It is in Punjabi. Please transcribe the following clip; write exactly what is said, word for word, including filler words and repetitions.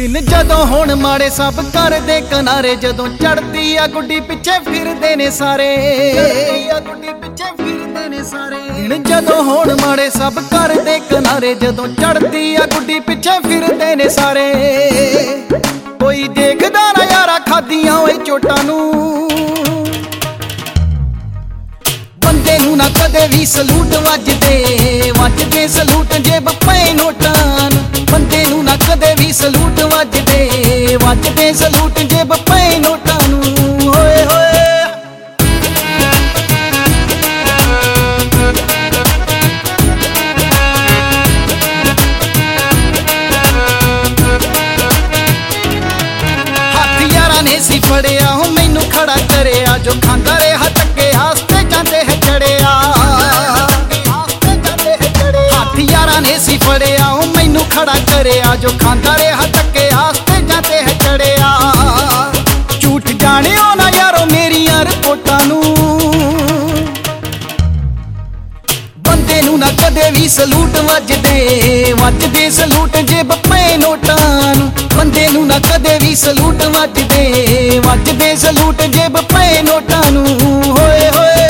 ਦਿਨ ਜਦੋਂ ਹੁਣ ਮਾੜੇ ਸਭ ਕਰਦੇ ਕਿਨਾਰੇ, ਜਦੋਂ ਚੜਦੀ ਆ ਗੁੱਡੀ ਪਿੱਛੇ ਫਿਰਦੇ ਨੇ ਸਾਰੇ, ਆ ਗੁੱਡੀ ਪਿੱਛੇ ਫਿਰਦੇ ਨੇ ਸਾਰੇ। ਦਿਨ ਜਦੋਂ ਹੁਣ ਮਾੜੇ ਸਭ ਕਰਦੇ ਕਿਨਾਰੇ, ਜਦੋਂ ਚੜਦੀ ਆ ਗੁੱਡੀ ਪਿੱਛੇ ਫਿਰਦੇ ਨੇ ਸਾਰੇ। ਕੋਈ ਦੇਖਦਾ ਨਾ ਯਾਰਾ ਖਾਦੀਆਂ ਓਏ ਚੋਟਾਂ ਨੂੰ, ਬੰਦੇ ਨੂੰ ਨਾ ਕਦੇ ਵੀ ਸਲੂਟ ਵੱਜਦੇ, ਵੱਜਦੇ ਸਲੂਟ ਜੇਬ ਪਏ ਨੋਟਾਂ ਨੂੰ। ਬੰਦੇ ਨੂੰ ਨਾ ਕਦੇ ਵੀ ਸਲੂਟ ਵੱਜਦੇ, ਵੱਜਦੇ ਸਲੂਟ ਜੇਬ ਪਏ ਨੋਟਾਂ ਨੂੰ। ਹੋਏ ਹੋਏ ਹੱਥ ਯਾਰਾਂ ਨੇ ਸੀ ਫੜਿਆ, ਉਹ ਮੈਨੂੰ ਖੜਾ ਕਰਿਆ, ਜੋ ਖਾਂਦਾ ਰਿਹਾ ਧੱਕੇ ਹਾਸਤੇ ਜਾਂਦੇ ਹੈ ਚੜਿਆ। ਹੱਥ ਯਾਰਾਂ ਨੇ ਸੀ ਫੜਿਆ, ਉਹ ਮੈਨੂੰ ਖੜਾ ਕਰਿਆ, ਜੋ ਖਾਂਦਾ ਰਿਹਾ ਧੱਕੇ ਹਾਸਤੇ ਜਾਂਦੇ ਹੈ ਚੜਿਆ। ਝੂਠ ਜਾਣਿਓ ਨਾ ਯਾਰੋ ਮੇਰੀਆਂ ਰਿਪੋਰਟਾਂ ਨੂੰ, ਬੰਦੇ ਨੂੰ ਨਾ ਕਦੇ ਵੀ ਸਲੂਟ ਵੱਜਦੇ, ਵੱਜਦੇ ਸਲੂਟ ਜੇਬ ਪਏ ਨੋਟਾਂ ਨੂੰ। ਬੰਦੇ ਨੂੰ ਨਾ ਕਦੇ ਵੀ ਸਲੂਟ ਵੱਜਦੇ, ਵੱਜਦੇ ਸਲੂਟ ਜੇਬ ਪਏ ਨੋਟਾਂ ਨੂੰ। ਹੋਏ ਹੋਏ